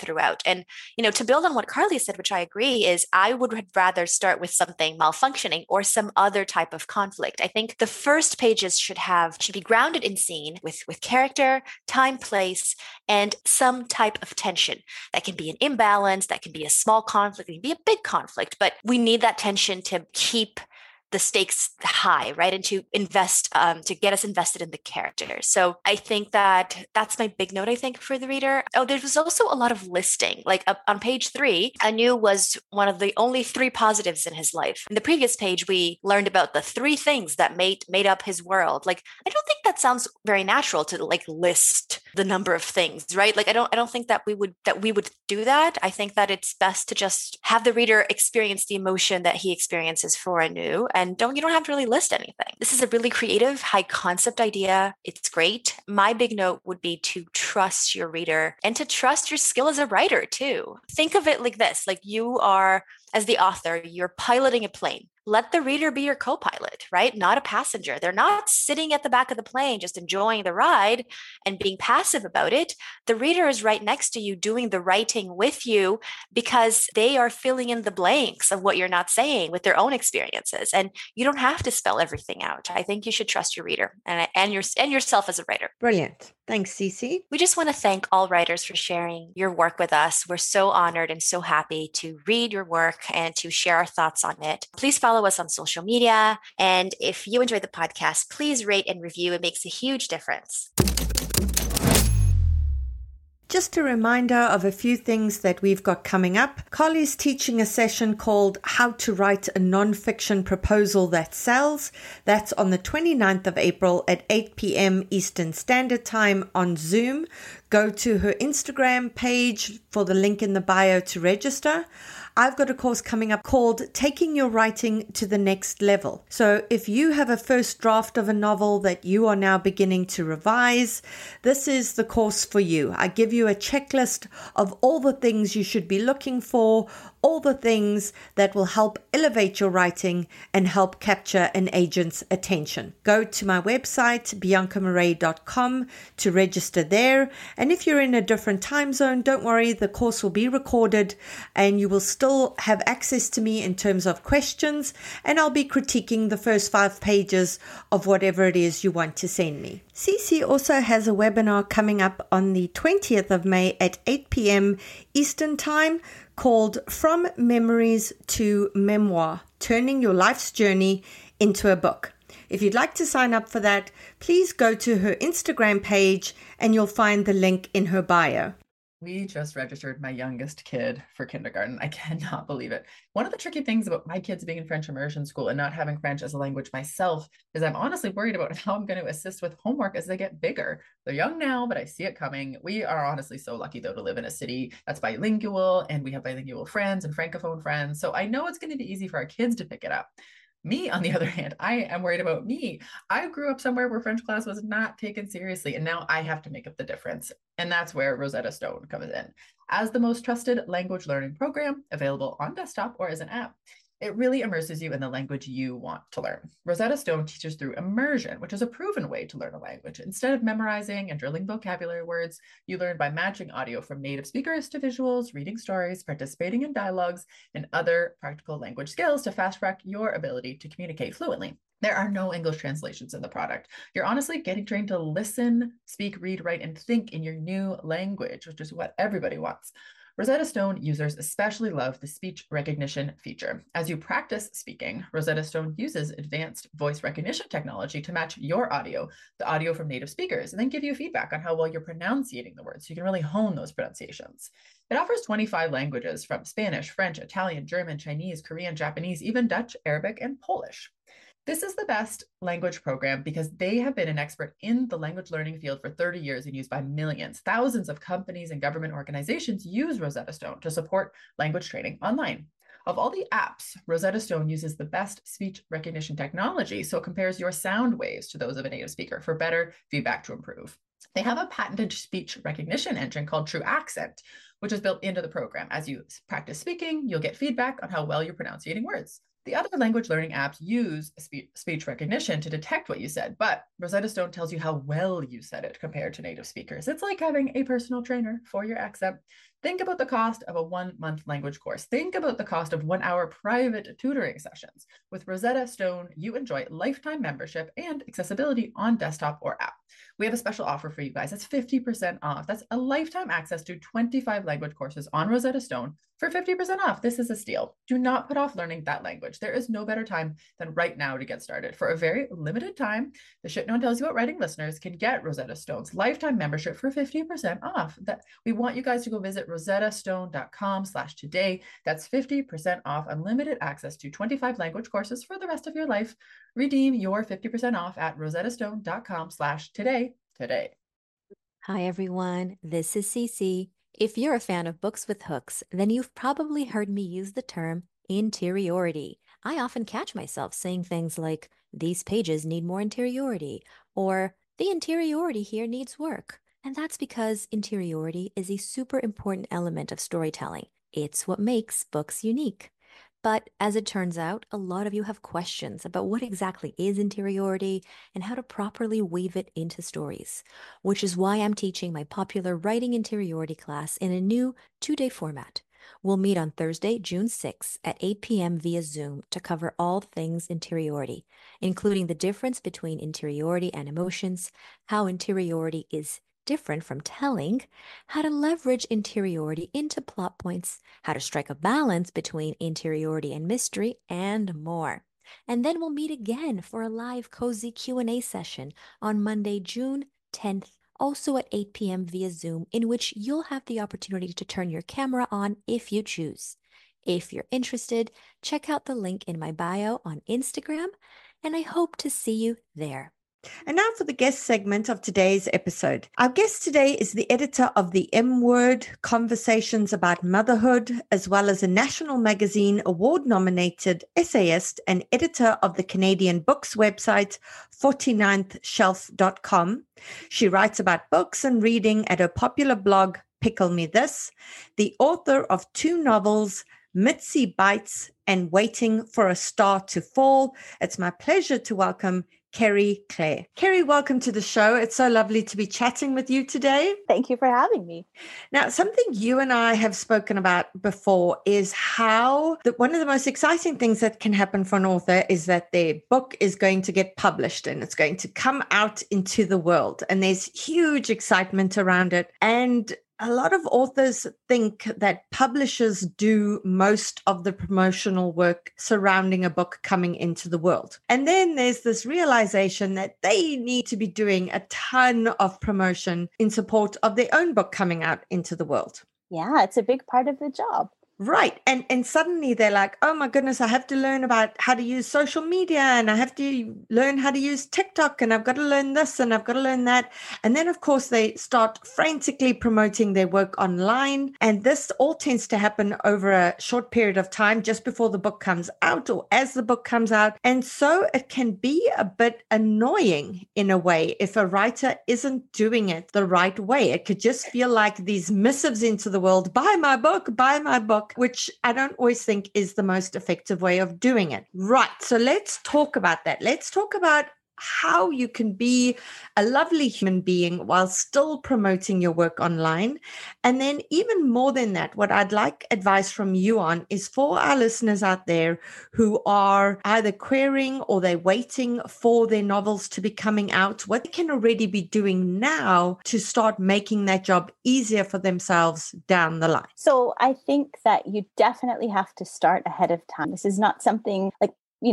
S3: And, to build on what Carly said, which I agree, is I would rather start with something malfunctioning or some other type of conflict. I think the first pages should be grounded in scene with character, time, place, and some type of tension. That can be an imbalance, that can be a small conflict, it can be a big conflict, but we need that tension to keep the stakes high, right? And to invest, to get us invested in the characters. So I think that's my big note, I think, for the reader. Oh, there was also a lot of listing. Like on page 3, Anu was one of the only 3 positives in his life. In the previous page, we learned about the 3 things that made up his world. Like, I don't think that sounds very natural to like list the number of things, right? Like, I don't think that we would do that. I think that it's best to just have the reader experience the emotion that he experiences for Anu. And you don't have to really list anything. This is a really creative, high concept idea. It's great. My big note would be to trust your reader and to trust your skill as a writer too. Think of it like this, like you are, as the author, you're piloting a plane. Let the reader be your co-pilot, right? Not a passenger. They're not sitting at the back of the plane just enjoying the ride and being passive about it. The reader is right next to you doing the writing with you because they are filling in the blanks of what you're not saying with their own experiences. And you don't have to spell everything out. I think you should trust your reader and yourself as a writer.
S2: Brilliant. Thanks, Cece.
S3: We just want to thank all writers for sharing your work with us. We're so honored and so happy to read your work and to share our thoughts on it. Please follow us on social media. And if you enjoy the podcast, please rate and review. It makes a huge difference.
S2: Just a reminder of a few things that we've got coming up. Carly's teaching a session called How to Write a Non-Fiction Proposal That Sells. That's on the 29th of April at 8 p.m. Eastern Standard Time on Zoom. Go to her Instagram page for the link in the bio to register. I've got a course coming up called Taking Your Writing to the Next Level. So if you have a first draft of a novel that you are now beginning to revise, this is the course for you. I give you a checklist of all the things you should be looking for, all the things that will help elevate your writing and help capture an agent's attention. Go to my website, biancamarais.com, to register there. And if you're in a different time zone, don't worry, the course will be recorded and you will still have access to me in terms of questions, and I'll be critiquing the first 5 pages of whatever it is you want to send me. Cece also has a webinar coming up on the 20th of May at 8 p.m. Eastern Time called From Memories to Memoir, Turning Your Life's Journey into a Book. If you'd like to sign up for that, please go to her Instagram page and you'll find the link in her bio.
S1: We just registered my youngest kid for kindergarten. I cannot believe it. One of the tricky things about my kids being in French immersion school and not having French as a language myself is I'm honestly worried about how I'm going to assist with homework as they get bigger. They're young now, but I see it coming. We are honestly so lucky, though, to live in a city that's bilingual, and we have bilingual friends and francophone friends. So I know it's going to be easy for our kids to pick it up. Me, on the other hand, I am worried about me. I grew up somewhere where French class was not taken seriously, and now I have to make up the difference. And that's where Rosetta Stone comes in. As the most trusted language learning program available on desktop or as an app, it really immerses you in the language you want to learn. Rosetta Stone teaches through immersion, which is a proven way to learn a language. Instead of memorizing and drilling vocabulary words, you learn by matching audio from native speakers to visuals, reading stories, participating in dialogues, and other practical language skills to fast-track your ability to communicate fluently. There are no English translations in the product. You're honestly getting trained to listen, speak, read, write, and think in your new language, which is what everybody wants. Rosetta Stone users especially love the speech recognition feature. As you practice speaking, Rosetta Stone uses advanced voice recognition technology to match your audio, the audio from native speakers, and then give you feedback on how well you're pronunciating the words so you can really hone those pronunciations. It offers 25 languages from Spanish, French, Italian, German, Chinese, Korean, Japanese, even Dutch, Arabic, and Polish. This is the best language program because they have been an expert in the language learning field for 30 years and used by millions. Thousands of companies and government organizations use Rosetta Stone to support language training online. Of all the apps, Rosetta Stone uses the best speech recognition technology, so it compares your sound waves to those of a native speaker for better feedback to improve. They have a patented speech recognition engine called True Accent, which is built into the program. As you practice speaking, you'll get feedback on how well you're pronouncing words. The other language learning apps use speech recognition to detect what you said, but Rosetta Stone tells you how well you said it compared to native speakers. It's like having a personal trainer for your accent. Think about the cost of a 1-month language course. Think about the cost of 1-hour private tutoring sessions. With Rosetta Stone, you enjoy lifetime membership and accessibility on desktop or app. We have a special offer for you guys. That's 50% off. That's a lifetime access to 25 language courses on Rosetta Stone for 50% off. This is a steal. Do not put off learning that language. There is no better time than right now to get started. For a very limited time, the Shit No One Tells You About Writing listeners can get Rosetta Stone's lifetime membership for 50% off. We want you guys to go visit rosettastone.com/today. That's 50% off unlimited access to 25 language courses for the rest of your life. Redeem your 50% off at rosettastone.com/today today.
S2: Hi, everyone. This is Cece. If you're a fan of books with hooks, then you've probably heard me use the term interiority. I often catch myself saying things like, these pages need more interiority, or the interiority here needs work. And that's because interiority is a super important element of storytelling. It's what makes books unique. But as it turns out, a lot of you have questions about what exactly is interiority and how to properly weave it into stories, which is why I'm teaching my popular Writing Interiority class in a new 2-day format. We'll meet on Thursday, June 6th at 8 p.m. via Zoom to cover all things interiority, including the difference between interiority and emotions, how interiority is different from telling, how to leverage interiority into plot points, how to strike a balance between interiority and mystery, and more. And then we'll meet again for a live cozy Q&A session on Monday, June 10th, also at 8 p.m. via Zoom, in which you'll have the opportunity to turn your camera on if you choose. If you're interested, check out the link in my bio on Instagram, and I hope to see you there. And now for the guest segment of today's episode. Our guest today is the editor of the M Word, Conversations About Motherhood, as well as a National Magazine Award-nominated essayist and editor of the Canadian Books website, 49thshelf.com. She writes about books and reading at her popular blog, Pickle Me This, the author of 2 novels, Mitzi Bites and Waiting for a Star to Fall. It's my pleasure to welcome Kerry Clare. Kerry, welcome to the show. It's so lovely to be chatting with you today.
S4: Thank you for having me.
S2: Now, something you and I have spoken about before is how one of the most exciting things that can happen for an author is that their book is going to get published and it's going to come out into the world. And there's huge excitement around it. And a lot of authors think that publishers do most of the promotional work surrounding a book coming into the world. And then there's this realization that they need to be doing a ton of promotion in support of their own book coming out into the world.
S4: Yeah, it's a big part of the job.
S2: Right. And suddenly they're like, oh my goodness, I have to learn about how to use social media and I have to learn how to use TikTok and I've got to learn this and I've got to learn that. And then, of course, they start frantically promoting their work online. And this all tends to happen over a short period of time just before the book comes out or as the book comes out. And so it can be a bit annoying in a way if a writer isn't doing it the right way. It could just feel like these missives into the world, buy my book, which I don't always think is the most effective way of doing it. Right. So let's talk about that. Let's talk about how you can be a lovely human being while still promoting your work online. And then even more than that, what I'd like advice from you on is for our listeners out there who are either querying or they're waiting for their novels to be coming out, what they can already be doing now to start making that job easier for themselves down the line.
S4: So I think that you definitely have to start ahead of time. This is not something like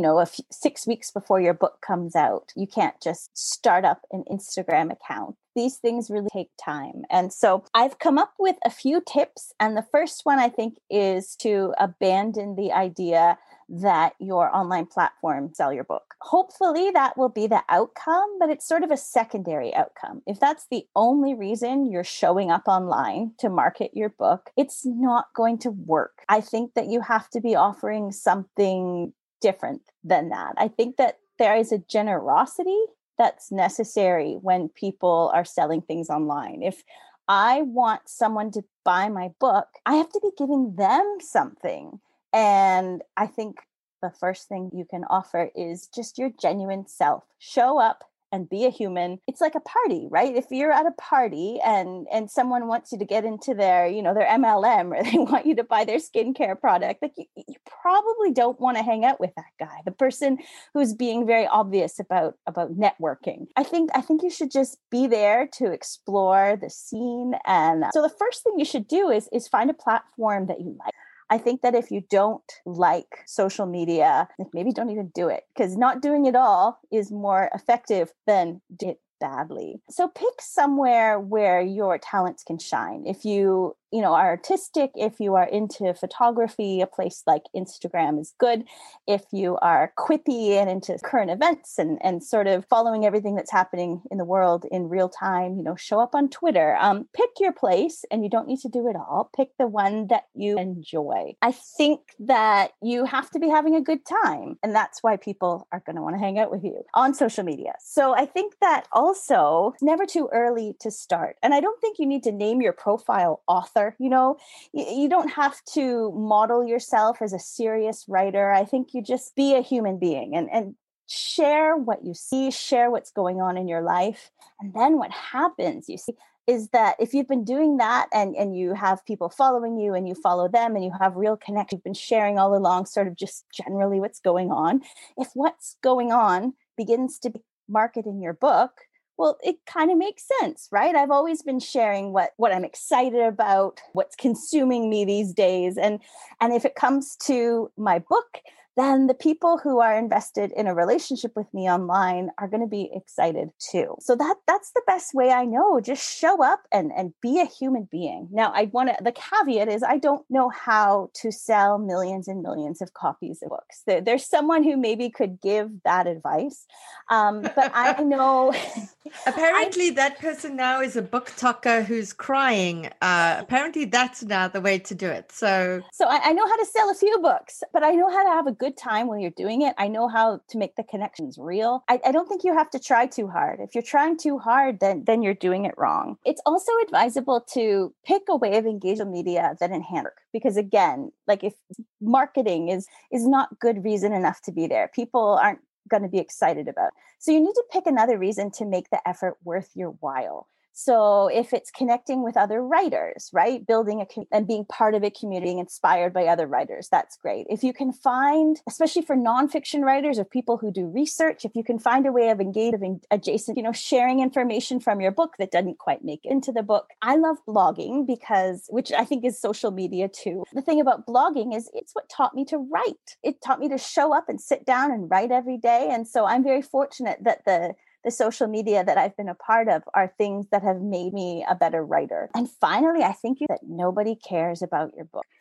S4: 6 weeks before your book comes out. You can't just start up an Instagram account. These things really take time. And so I've come up with a few tips. And the first one, I think, is to abandon the idea that your online platform sell your book. Hopefully that will be the outcome, but it's sort of a secondary outcome. If that's the only reason you're showing up online to market your book, it's not going to work. I think that you have to be offering something different than that. I think that there is a generosity that's necessary when people are selling things online. If I want someone to buy my book, I have to be giving them something. And I think the first thing you can offer is just your genuine self. Show up and be a human. It's like a party, right? If you're at a party and someone wants you to get into their, their MLM, or they want you to buy their skincare product, like you probably don't want to hang out with that guy, the person who's being very obvious about networking. I think you should just be there to explore the scene. And so the first thing you should do is find a platform that you like. I think that if you don't like social media, maybe don't even do it, because not doing it all is more effective than doing it badly. So pick somewhere where your talents can shine. If you are artistic, if you are into photography, a place like Instagram is good. If you are quippy and into current events and sort of following everything that's happening in the world in real time, show up on Twitter. Pick your place, and you don't need to do it all. Pick the one that you enjoy. I think that you have to be having a good time, and that's why people are going to want to hang out with you on social media. So I think that also it's never too early to start. And I don't think you need to name your profile author. You don't have to model yourself as a serious writer. I think you just be a human being and share what you see, share what's going on in your life. And then what happens, you see, is that if you've been doing that and you have people following you and you follow them and you have real connection, you've been sharing all along sort of just generally what's going on. If what's going on begins to be marketed in your book, well, it kind of makes sense, right? I've always been sharing what I'm excited about, what's consuming me these days. And if it comes to my book, then the people who are invested in a relationship with me online are going to be excited too. So that's the best way I know. Just show up and be a human being. Now, the caveat is I don't know how to sell millions and millions of copies of books. There's someone who maybe could give that advice. But I know...
S2: Apparently that person now is a book talker who's crying. Apparently that's now the way to do it. So
S4: I know how to sell a few books, but I know how to have a good time when you're doing it. I know how to make the connections real. I don't think you have to try too hard. If you're trying too hard, then you're doing it wrong. It's also advisable to pick a way of engaging media that enhances work. Because again, like if marketing is not good reason enough to be there, people aren't going to be excited about it. So you need to pick another reason to make the effort worth your while. So if it's connecting with other writers, right? Building and being part of a community inspired by other writers, that's great. If you can find, especially for nonfiction writers or people who do research, if you can find a way of engaging adjacent, sharing information from your book that doesn't quite make it into the book. I love blogging which I think is social media too. The thing about blogging is it's what taught me to write. It taught me to show up and sit down and write every day. And so I'm very fortunate that the social media that I've been a part of are things that have made me a better writer. And finally, I think that nobody cares about your book.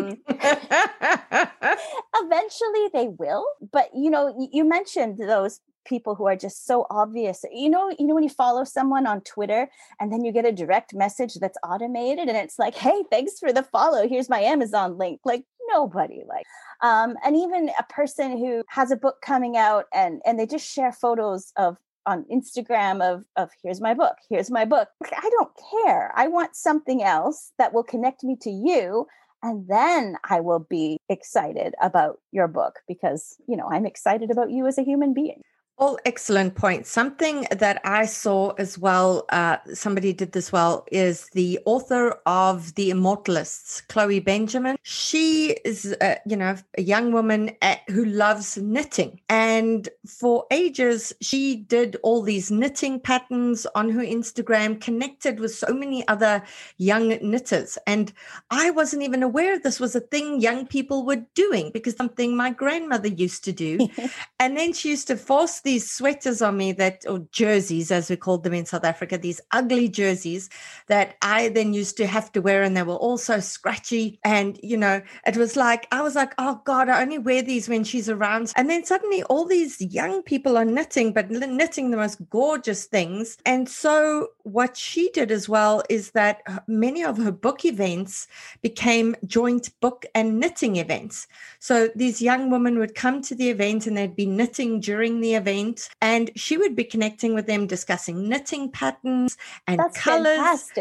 S4: Eventually they will, but you mentioned those people who are just so obvious. When you follow someone on Twitter and then you get a direct message that's automated and it's like, hey, thanks for the follow. Here's my Amazon link. Like nobody and even a person who has a book coming out and they just share photos on Instagram of here's my book. I don't care. I want something else that will connect me to you. And then I will be excited about your book because, I'm excited about you as a human being.
S2: All excellent points. Something that I saw as well, somebody did this well, is the author of The Immortalists, Chloe Benjamin. She is, a young woman who loves knitting. And for ages, she did all these knitting patterns on her Instagram, connected with so many other young knitters. And I wasn't even aware this was a thing young people were doing because something my grandmother used to do. And then she used to force these sweaters on me or jerseys, as we called them in South Africa, these ugly jerseys that I then used to have to wear. And they were all so scratchy. And, it was like, I was like, oh God, I only wear these when she's around. And then suddenly all these young people are knitting, but knitting the most gorgeous things. And so what she did as well is that many of her book events became joint book and knitting events. So these young women would come to the event and they'd be knitting during the event. And she would be connecting with them, discussing knitting patterns and
S4: That's
S2: colors.
S4: Fantastic.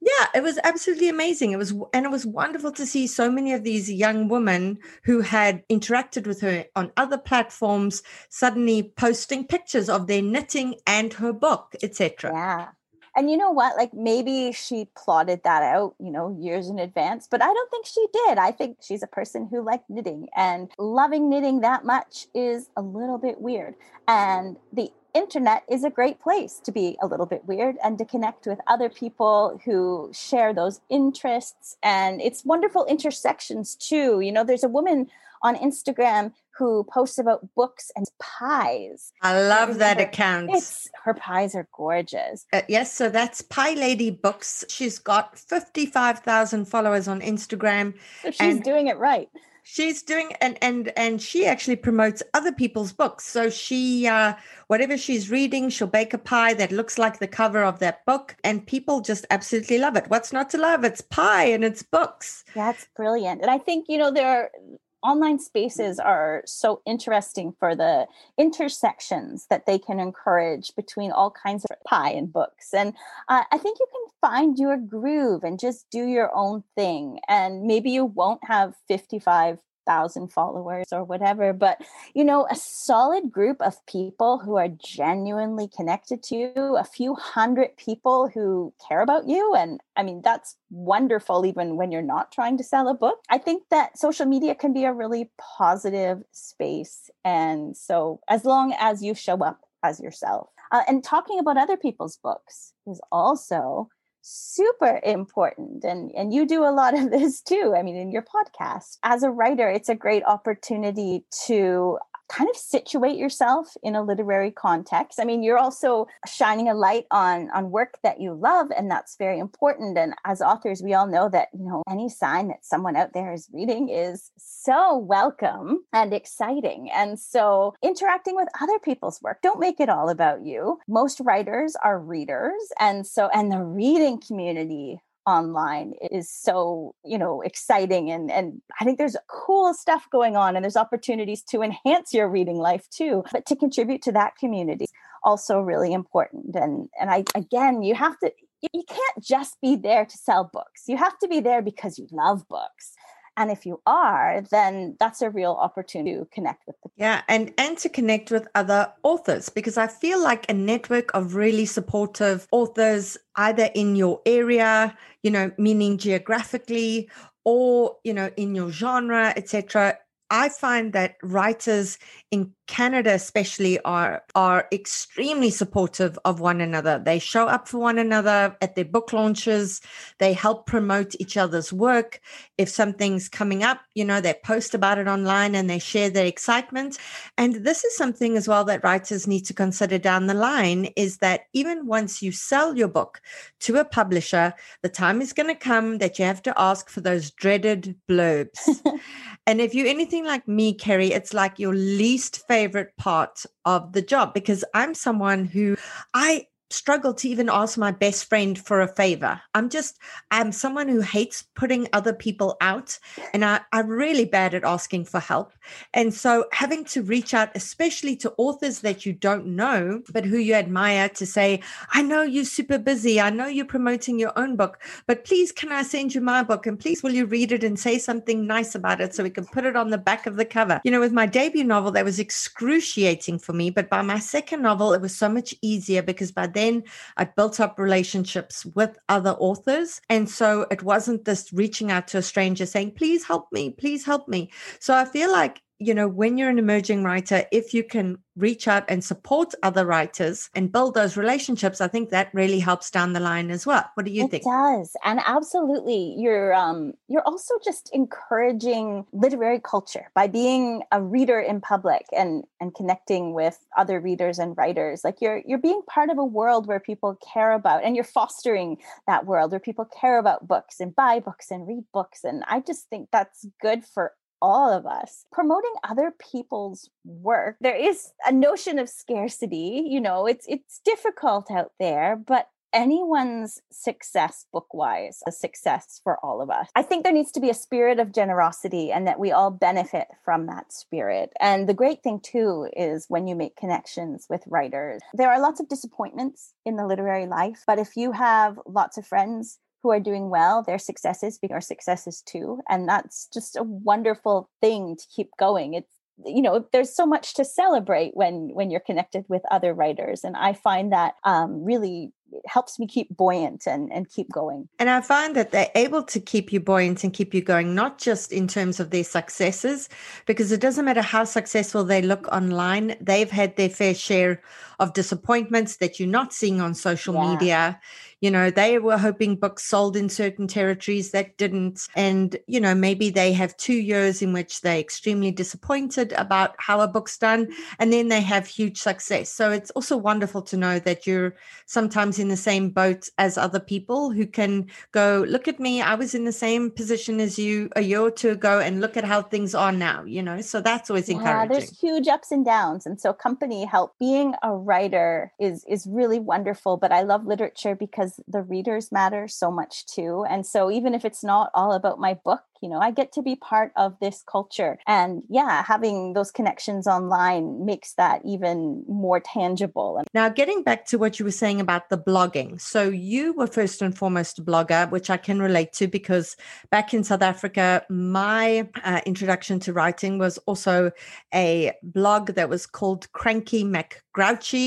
S2: Yeah, it was absolutely amazing. It was wonderful to see so many of these young women who had interacted with her on other platforms suddenly posting pictures of their knitting and her book, etc.
S4: Yeah. And you know what? Like maybe she plotted that out, years in advance, but I don't think she did. I think she's a person who liked knitting, and loving knitting that much is a little bit weird. And the internet is a great place to be a little bit weird and to connect with other people who share those interests. And it's wonderful intersections too. There's a woman on Instagram who posts about books and pies.
S2: I love that account.
S4: Her pies are gorgeous.
S2: Yes, so that's Pie Lady Books. She's got 55,000 followers on Instagram.
S4: So she's doing it right.
S2: She's doing, and she actually promotes other people's books. So she, whatever she's reading, she'll bake a pie that looks like the cover of that book, and people just absolutely love it. What's not to love? It's pie and it's books.
S4: That's brilliant. And I think, online spaces are so interesting for the intersections that they can encourage between all kinds of pie and books. And I think you can find your groove and just do your own thing. And maybe you won't have 55,000 followers or whatever, but a solid group of people who are genuinely connected to you, a few hundred people who care about you. And I mean, that's wonderful even when you're not trying to sell a book. I think that social media can be a really positive space. And so as long as you show up as yourself, and talking about other people's books is also super important. And you do a lot of this too. I mean, in your podcast. As a writer, it's a great opportunity to kind of situate yourself in a literary context. I mean, you're also shining a light on work that you love, and that's very important. And as authors, we all know that, any sign that someone out there is reading is so welcome and exciting. And so interacting with other people's work, don't make it all about you. Most writers are readers. And the reading community online is so, exciting. And I think there's cool stuff going on, and there's opportunities to enhance your reading life too. But to contribute to that community is also really important. And you can't just be there to sell books. You have to be there because you love books. And if you are, then that's a real opportunity to connect with them.
S2: Yeah, and to connect with other authors, because I feel like a network of really supportive authors, either in your area, meaning geographically, or, in your genre, etc. I find that writers in Canada especially are extremely supportive of one another. They show up for one another at their book launches. They help promote each other's work. If something's coming up, they post about it online and they share their excitement. And this is something as well that writers need to consider down the line, is that even once you sell your book to a publisher, the time is going to come that you have to ask for those dreaded blurbs. And if you're anything like me, Kerry, it's like your least favorite part of the job, because I'm someone who I struggle to even ask my best friend for a favor. I'm someone who hates putting other people out, and I'm really bad at asking for help. And so having to reach out, especially to authors that you don't know, but who you admire, to say, I know you're super busy. I know you're promoting your own book, but please, can I send you my book? And please, will you read it and say something nice about it so we can put it on the back of the cover? With my debut novel, that was excruciating for me. But by my second novel, it was so much easier, because by then I built up relationships with other authors. And so it wasn't this reaching out to a stranger saying, please help me, please help me. So I feel like, when you're an emerging writer, if you can reach out and support other writers and build those relationships, I think that really helps down the line as well. What do you think?
S4: It does. And absolutely. You're also just encouraging literary culture by being a reader in public and connecting with other readers and writers. Like you're being part of a world where people care about, and you're fostering that world where people care about books and buy books and read books. And I just think that's good for all of us. Promoting other people's work, there is a notion of scarcity. It's difficult out there, but anyone's success book-wise, a success for all of us. I think there needs to be a spirit of generosity, and that we all benefit from that spirit. And the great thing too is when you make connections with writers, there are lots of disappointments in the literary life, but if you have lots of friends who are doing well, their successes become our successes too. And that's just a wonderful thing to keep going. It's, there's so much to celebrate when you're connected with other writers. And I find that really helps me keep buoyant and keep going.
S2: And I find that they're able to keep you buoyant and keep you going, not just in terms of their successes, because it doesn't matter how successful they look online. They've had their fair share of disappointments that you're not seeing on social media. They were hoping books sold in certain territories that didn't. And, maybe they have 2 years in which they're extremely disappointed about how a book's done. And then they have huge success. So it's also wonderful to know that you're sometimes in the same boat as other people who can go, look at me, I was in the same position as you a year or two ago, and look at how things are now, so that's always encouraging.
S4: There's huge ups and downs. And so company help. Being a writer is really wonderful, but I love literature because the readers matter so much too. And so even if it's not all about my book, I get to be part of this culture. And having those connections online makes that even more tangible.
S2: Now, getting back to what you were saying about the blogging. So you were first and foremost a blogger, which I can relate to because back in South Africa, my introduction to writing was also a blog that was called Cranky McGrouchy.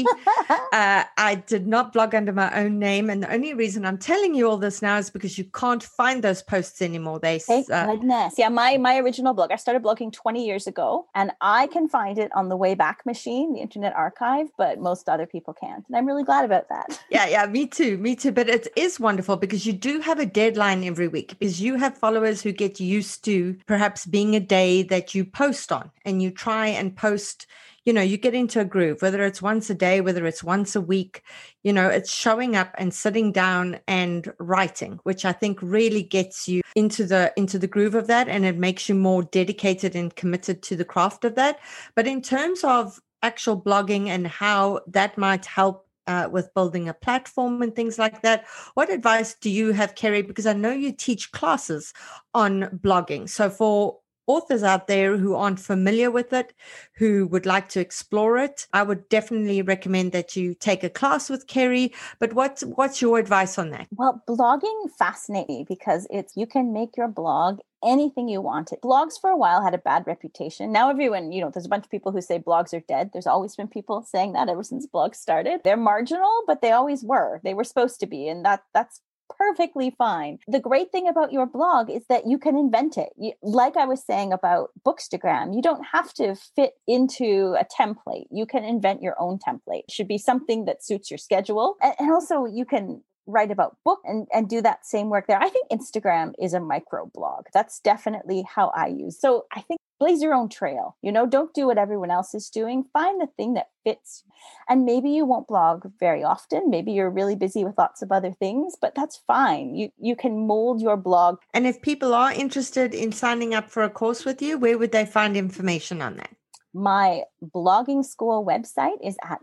S2: I did not blog under my own name. And the only reason I'm telling you all this now is because you can't find those posts anymore.
S4: Thank goodness. Yeah, my original blog, I started blogging 20 years ago, and I can find it on the Wayback Machine, the Internet Archive, but most other people can't. And I'm really glad about that.
S2: Yeah, me too. But it is wonderful because you do have a deadline every week, because you have followers who get used to perhaps being a day that you post on, and you try and post, you get into a groove, whether it's once a day, whether it's once a week, it's showing up and sitting down and writing, which I think really gets you into the groove of that. And it makes you more dedicated and committed to the craft of that. But in terms of actual blogging and how that might help with building a platform and things like that, what advice do you have, Kerry? Because I know you teach classes on blogging. So for authors out there who aren't familiar with it, who would like to explore it, I would definitely recommend that you take a class with Kerry. But what's your advice on that?
S4: Well, blogging fascinates me because you can make your blog anything you want it. Blogs for a while had a bad reputation. Now everyone, there's a bunch of people who say blogs are dead. There's always been people saying that ever since blogs started. They're marginal, but they always were. They were supposed to be. And that's perfectly fine. The great thing about your blog is that you can invent it. Like I was saying about Bookstagram, you don't have to fit into a template. You can invent your own template. It should be something that suits your schedule. And also you can write about book and do that same work there. I think Instagram is a micro blog. That's definitely how I use. So I think blaze your own trail. Don't do what everyone else is doing. Find the thing that fits. And maybe you won't blog very often. Maybe you're really busy with lots of other things, but that's fine. You can mold your blog.
S2: And if people are interested in signing up for a course with you, where would they find information on that?
S4: My blogging school website is at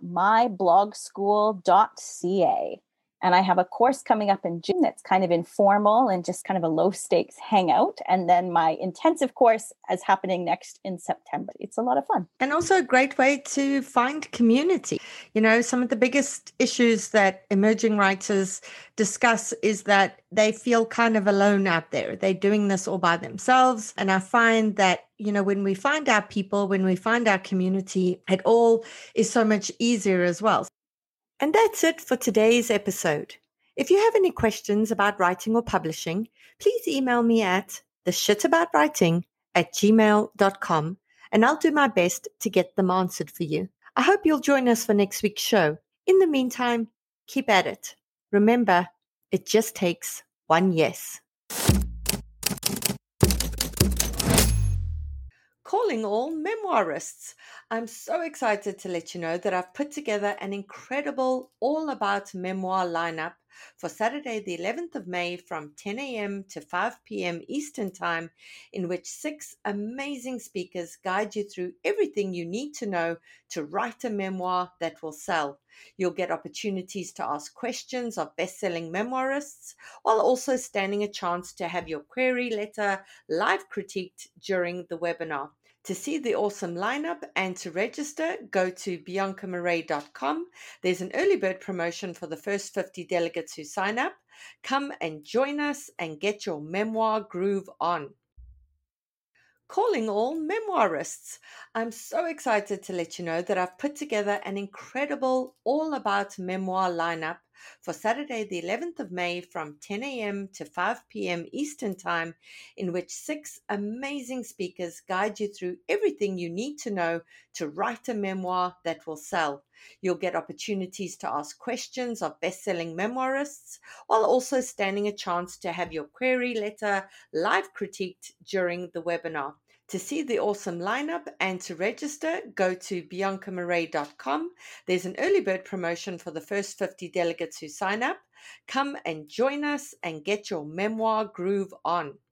S4: myblogschool.ca. And I have a course coming up in June that's kind of informal and just kind of a low stakes hangout. And then my intensive course is happening next in September. It's a lot of fun.
S2: And also a great way to find community. Some of the biggest issues that emerging writers discuss is that they feel kind of alone out there. They're doing this all by themselves. And I find that when we find our people, when we find our community, it all is so much easier as well. And that's it for today's episode. If you have any questions about writing or publishing, please email me at theshitaboutwriting@gmail.com, and I'll do my best to get them answered for you. I hope you'll join us for next week's show. In the meantime, keep at it. Remember, it just takes one yes. Calling all memoirists. I'm so excited to let you know that I've put together an incredible all about memoir lineup for Saturday, the 11th of May from 10 a.m. to 5 p.m. Eastern Time, in which 6 amazing speakers guide you through everything you need to know to write a memoir that will sell. You'll get opportunities to ask questions of best-selling memoirists, while also standing a chance to have your query letter live critiqued during the webinar. To see the awesome lineup and to register, go to biancamarais.com. There's an early bird promotion for the first 50 delegates who sign up. Come and join us and get your memoir groove on. Calling all memoirists. I'm so excited to let you know that I've put together an incredible all about memoir lineup for Saturday, the 11th of May from 10 a.m. to 5 p.m. Eastern Time, in which 6 amazing speakers guide you through everything you need to know to write a memoir that will sell. You'll get opportunities to ask questions of best-selling memoirists, while also standing a chance to have your query letter live critiqued during the webinar. To see the awesome lineup and to register, go to biancamarais.com. There's an early bird promotion for the first 50 delegates who sign up. Come and join us and get your memoir groove on.